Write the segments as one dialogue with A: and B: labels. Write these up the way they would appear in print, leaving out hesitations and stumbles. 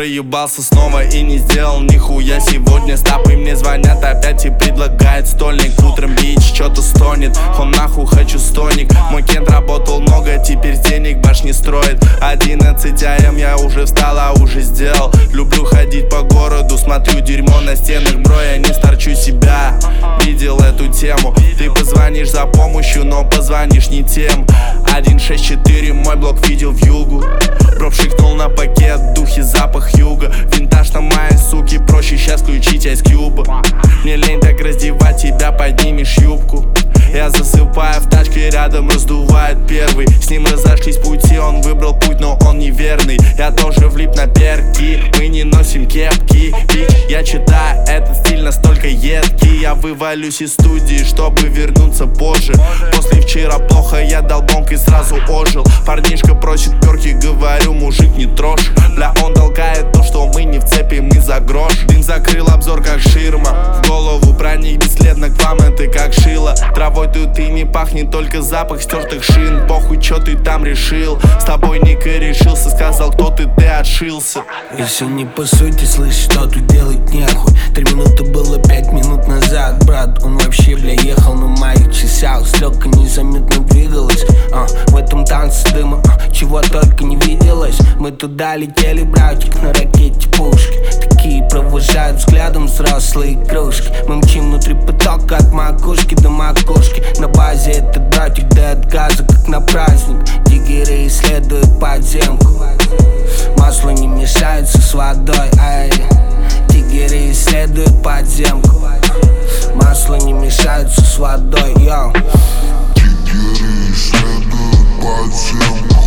A: Проебался снова и не сделал нихуя сегодня. Стапы мне звонят опять и предлагает стольник. Утром бич что-то стонет, он нахуй хочу стоник. Мой кент работал много, теперь денег башни строит. 11 АМ я уже встал, а уже сделал. Люблю ходить по городу, смотрю дерьмо на стенах. Бро, я не старчу себя, видел эту тему. Ты позвонишь за помощью, но позвонишь не тем. 164 мой блок видел в югу. Бро пшикнул на пакет, духи, запах юга. Винтаж на моей суки, проще сейчас включить Ice Cube. Мне лень так раздевать тебя, поднимешь юбку. Я засыпаю в тачке, рядом раздувает первый. С ним разошлись пути, он выбрал путь, но он неверный. Я тоже влип на перки, мы не носим кепки. Бич, я читаю, этот стиль настолько едкий. Я вывалюсь из студии, чтобы вернуться позже. После вчера плохо, я дал бонг и сразу ожил. Парнишка просит перки, говорю, мужик не трожь. Бля, он толкает то, что мы не в цепи, мы за грош. Дым закрыл обзор, как ширма. В голову проник бесследно к вам, это как шило. Травой тут и не пахнет, только запах стертых шин. Похуй, чё ты там решил, с тобой не корешился. Сказал, кто ты отшился.
B: Если не по сути, слышь, что тут делать нехуй. 3 минуты было 5 минут назад, брат. Он вообще, бля, ехал на моих часах. Стрелка незаметно двигалась, в этом танце дыма, чего только не виделось. Мы туда летели, братик, на ракете пушки. Такие провожают взглядом взрослые кружки. Мы мчим внутри потока от макушки до макушки. На базе этот братик до отказа, как на праздник. Диггеры исследуют подземку. Масло не мешается с водой, ай. Диггеры исследуют подземку. Масло не мешается с водой, йоу.
C: Диггеры исследуют подземку.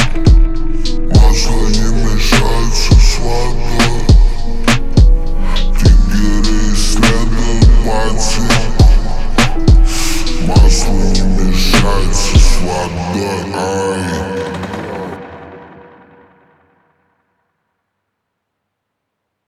C: Масло не мешается с водой. Диггеры исследуют подземку. Масло не мешается с водой, ай.